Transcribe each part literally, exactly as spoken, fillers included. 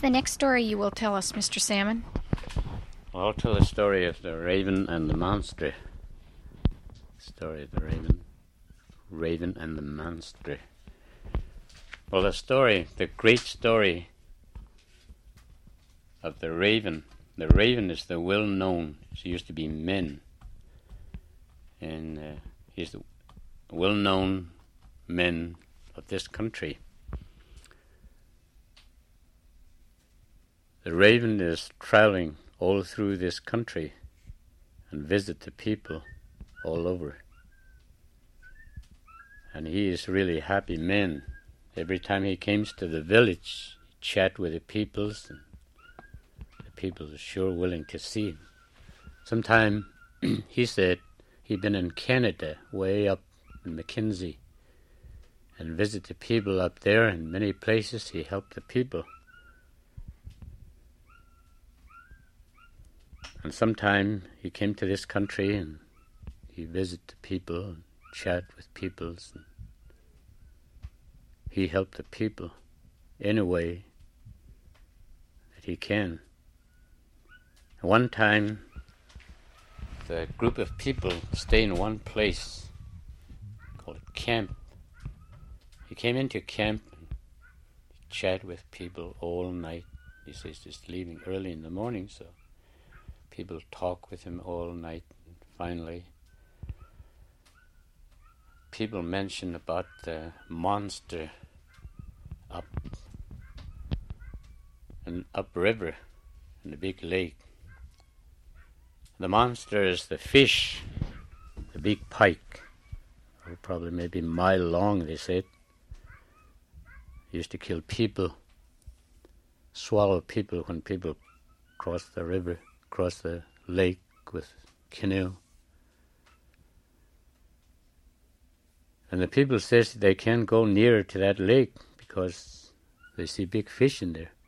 the next story you will tell us, Mister Salmon? I'll tell the story of the raven and the monster. Story of the raven, raven and the monster. Well, the story, the great story of the raven. The raven is the well-known. She used to be men, and uh, he's the well-known men of this country. The raven is traveling all through this country and visit the people all over. And he is really happy man. Every time he comes to the village, he chat with the peoples, and the people are sure willing to see him. Sometime he said he'd been in Canada, way up in Mackenzie, and visit the people up there. In many places he helped the people. And sometime he came to this country and he visited the people and chat with peoples. And he helped the people any way that he can. And one time, the group of people stay in one place called a camp. He came into camp and chat with people all night. He says he's leaving early in the morning, so people talk with him all night. And finally, people mention about the monster up and upriver in the big lake. The monster is the fish, the big pike, or probably maybe a mile long, they said. He used to kill people, swallow people when people cross the river, cross the lake with canoe. And the people says they can't go near to that lake because they see big fish in there.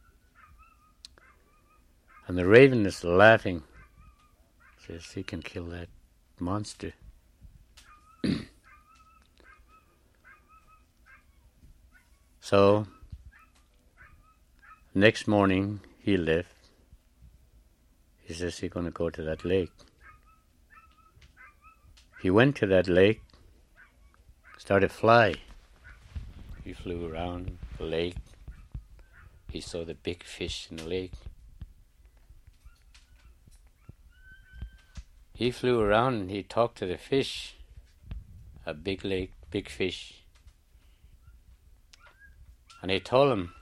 And the raven is laughing, says he can kill that monster. So, next morning he left. He says he's going to go to that lake. He went to that lake, started to fly. He flew around the lake. He saw the big fish in the lake. He flew around and he talked to the fish. A big lake, big fish. And he told him,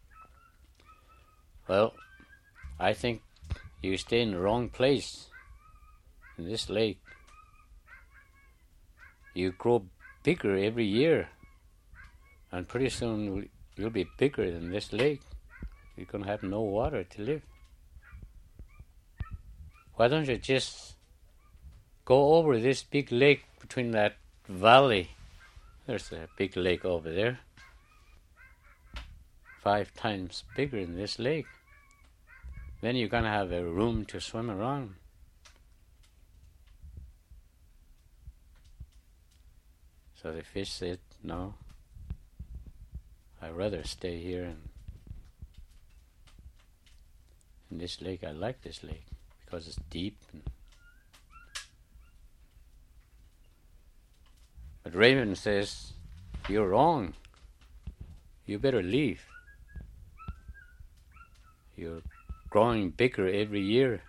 well, I think you stay in the wrong place in this lake. You grow bigger every year, and pretty soon you'll be bigger than this lake. You're going to have no water to live. Why don't you just go over this big lake between that valley? There's a big lake over there, five times bigger than this lake. Then you're going to have a room to swim around. So the fish said, no, I'd rather stay here in, in this lake. I like this lake because it's deep. And but Raven says, you're wrong. You better leave. You're growing bigger every year.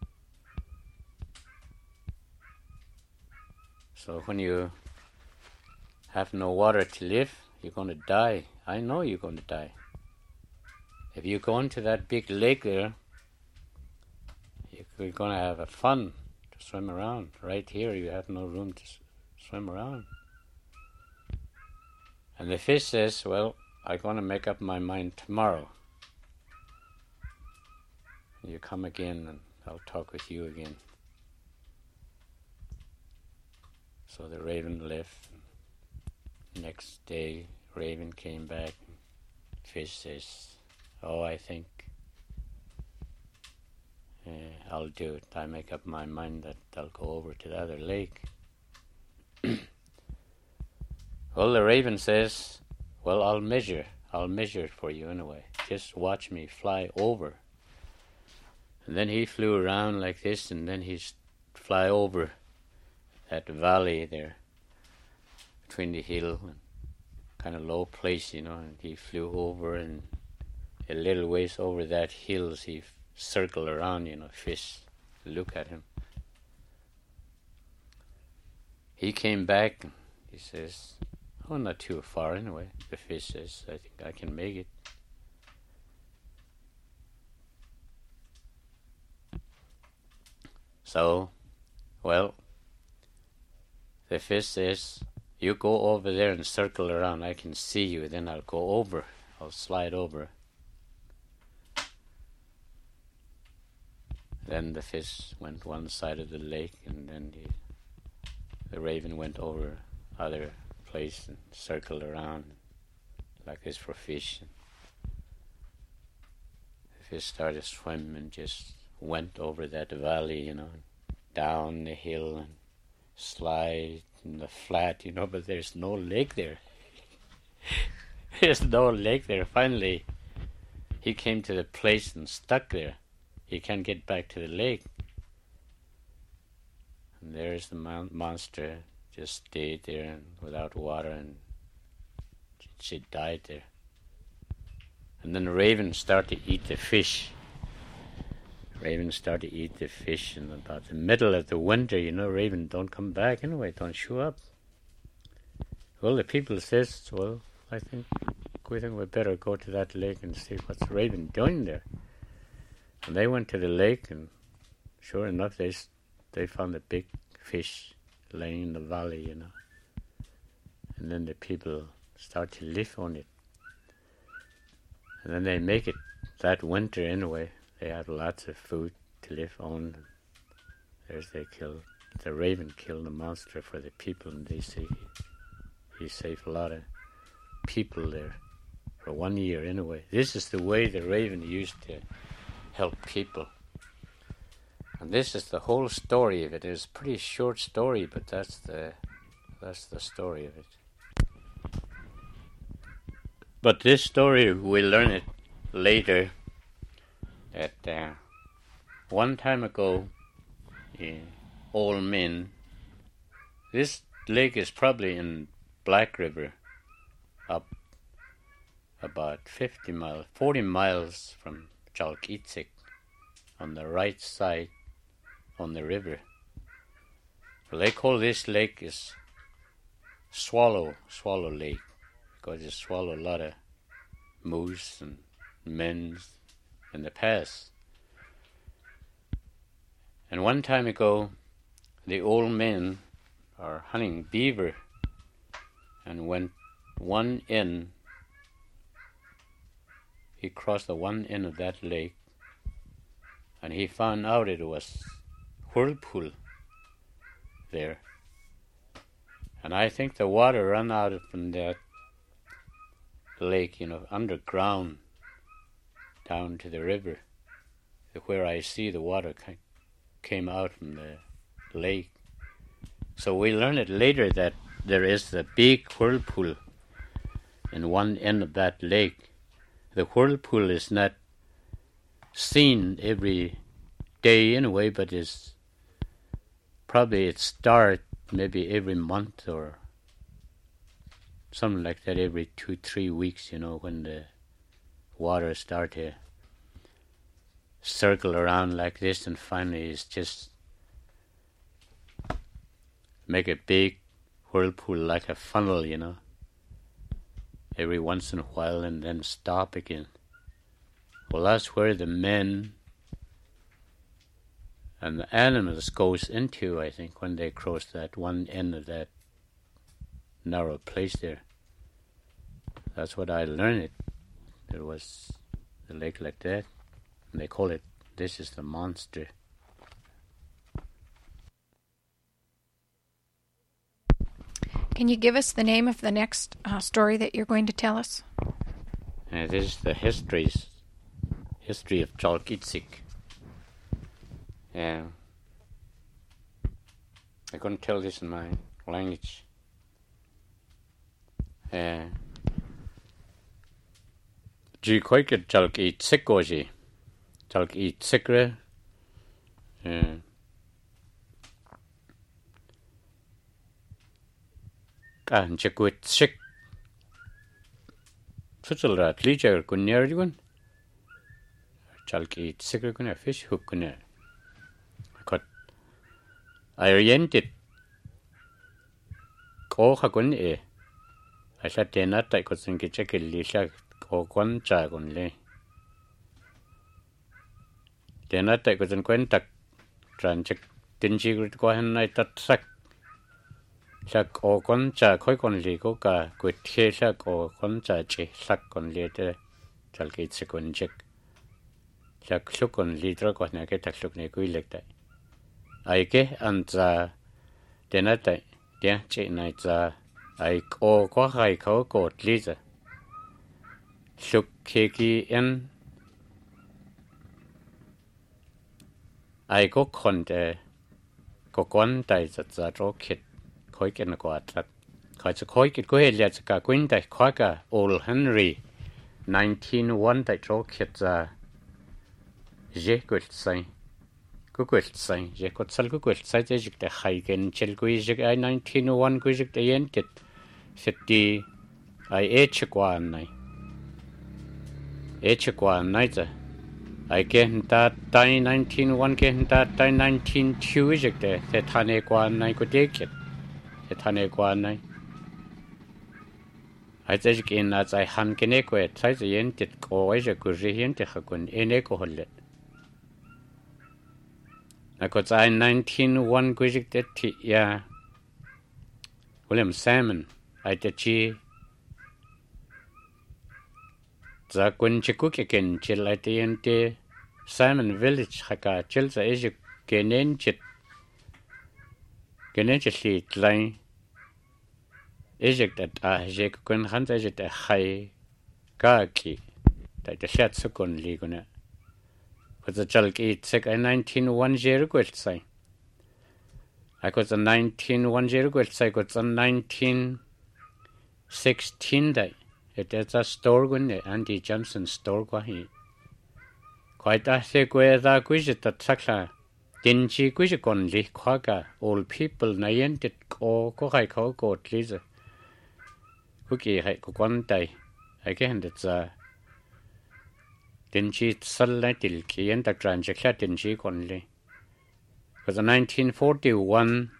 So when you have no water to live, you're going to die. I know you're going to die. If you go into that big lake there, you're going to have a fun to swim around. Right here, you have no room to swim around. And the fish says, well, I'm going to make up my mind tomorrow. You come again and I'll talk with you again. So the raven left. Next day, raven came back. Fish says, oh, I think uh, I'll do it. I make up my mind that I'll go over to the other lake. Well, the raven says, well, I'll measure. I'll measure it for you anyway. Just watch me fly over. And then he flew around like this, and then he'd fly over that valley there between the hill and kind of low place, you know, and he flew over, and a little ways over that hills he f- circled around, you know, fish look at him. He came back and he says, oh, not too far anyway. The fish says, I think I can make it. So, well, the fish says, you go over there and circle around. I can see you. Then I'll go over. I'll slide over. Then the fish went one side of the lake, and then the, the raven went over other place and circled around like this for fish. The fish started swimming and just went over that valley, you know, down the hill and slide in the flat, you know, but there's no lake there. There's no lake there. Finally, he came to the place and stuck there. He can't get back to the lake. And there's the mon- monster, just stayed there and without water, and she died there. And then the raven started to eat the fish. Ravens start to eat the fish in about the middle of the winter. You know, raven don't come back anyway, don't show up. Well, the people says, well, I think we think we better go to that lake and see what's the raven doing there. And they went to the lake, and sure enough, they they found a big fish laying in the valley, you know. And then the people start to live on it. And then they make it that winter anyway. They have lots of food to live on. There's they kill the raven killed the monster for the people, and they say he, he saved a lot of people there for one year anyway. This is the way the raven used to help people. And this is the whole story of it. It's a pretty short story, but that's the that's the story of it. But this story, we learn it later, that uh, one time ago, uh, old men, this lake is probably in Black River, up about fifty miles, forty miles from Chalkitsik, on the right side on the river. Well, they call this lake is Swallow, Swallow Lake, because it swallowed a lot of moose and men in the past. And one time ago, the old men are hunting beaver, and went one end, he crossed the one end of that lake, and he found out it was whirlpool there. And I think the water ran out from that lake, you know, underground, down to the river, where I see the water came out from the lake. So we learned it later that there is a big whirlpool in one end of that lake. The whirlpool is not seen every day anyway, but it's probably it starts maybe every month or something like that, every two, three weeks, you know, when the water start to circle around like this, and finally it's just make a big whirlpool like a funnel, you know, every once in a while, and then stop again. Well, that's where the men and the animals goes into, I think, when they cross that one end of that narrow place there. That's what I learned it. There was a lake like that, and they call it, this is the monster. Can you give us the name of the next uh, story that you're going to tell us? Uh, this is the histories, history of Chalkitsik. Uh, I'm going to tell this in my language. Uh, G quite get jalk eat sick goji. Jalk eat sickre. Uh, and check with sick. Such a lot. Leisure kun near you one. Jalk eat sickre kun a fish hook kun a. Cut. I oriented. Go hakun e. I said dinner I could think it check a lisha or one chag only. Dinner I could think when tuck tranchick didn't you go and I that sack. Sack or one chag quite only go ga good hair sack or one chag sack on later. Shall get sick on check. Sack look on leader got na get a look ne go like that. I get and the dinner I yeah check night uh I go go high go go Lisa. Look kiki in I go conte go con dies at the rocket coik in the quadrat. Cause a coik it go ahead let's go queen die quagga old Henry nineteen one die rocket uh je good sign. Good sign, je got sal good sign the high and chill guizik I nineteen oh one guizik the ended. Fifty, I ate one night. Ate one night. I get that die nineteen one, get that die nineteen two is it there. The tane one night could take it. The tane one night. I said again as I han genequet, size the end it go as a good hint to Hakun in echo hold it. I got I nineteen one guizik that yeah. William Salmon. I did she the Queen Chikuk again, chill at the end, Simon Village, Haka, chills a issue, Genenchit Genenchit line. Eject that a Jake Queen Hunter a high gaki that the shat second league on it. But the chalk eat sick a nineteen one zero quilt say. I got a nineteen one zero quilt say, got a nineteen. Sixteen day. It is a store when Andy Johnson store qua he. Quite a thick way that quizit at Sakla. Didn't she quizit on Lee Quagga? Old people nayented go go high go go please. Cookie high go one day. Again, it's a didn't she sunlight till key and the transaction didn't she only. Because in nineteen forty one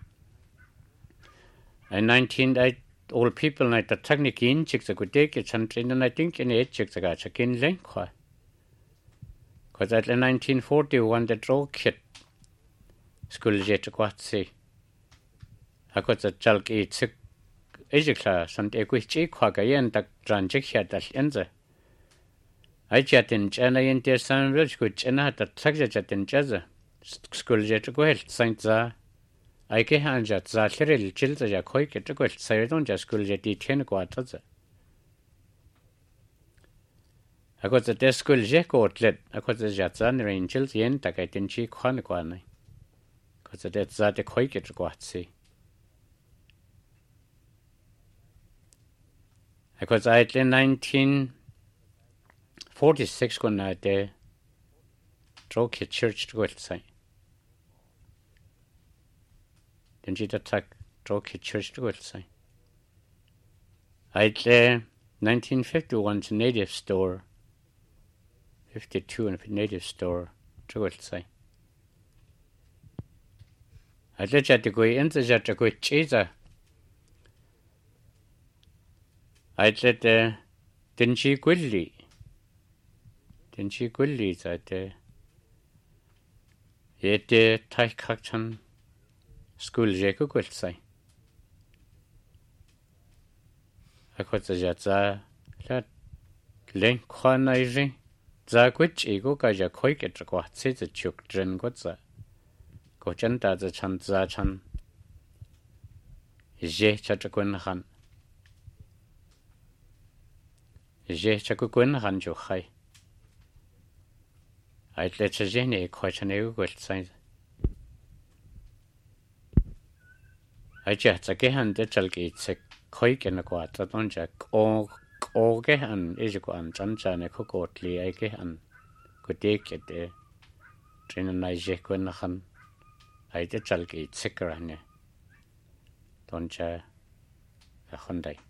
and nineteen eight. All people night the technique in chicks a good take it and I think in eight chicks a got a in length. Because at nineteen forty one the draw kit school jet to what say. I got the chalk eight sick Asia class and a quick cheek quagga and the transaction that ends. I chat in China in their son village which and had the taxat in jazz school jet to go ahead Saint Za. I can hand that that little children are quite a good say don't just school jet ten quarters. I got the desk school jet outlet. I got the Jatsan range children that I didn't cheek one quanny. Because the death that a quite a quat see. I got I in nineteen forty six when I there drove a church to go say. Then she'd attack drove a church to go say. I'd uh, nineteen fifty one's native store. Fifty two in a native store to go say. I'd let you to go into that to go cheese. I'd let uh, didn't she quilly? Didn't she quilly that uh, yet uh, tie cockton school jacob will say. I got the jatza that link quanizing. The which ego gaja quake at what says the chuk dren got the Cochanta the chanza chan. Je chachaquin han. Je chacuquin han jo high. I'd let a jenny quite an ego sign. I jet again the chalgate sick quake in a quat, don't jack, oh, oge an isiko an chanchane kokotli ake an kutek ete trina naije kwenachan aite chalki tsekrane toncha a Hyundai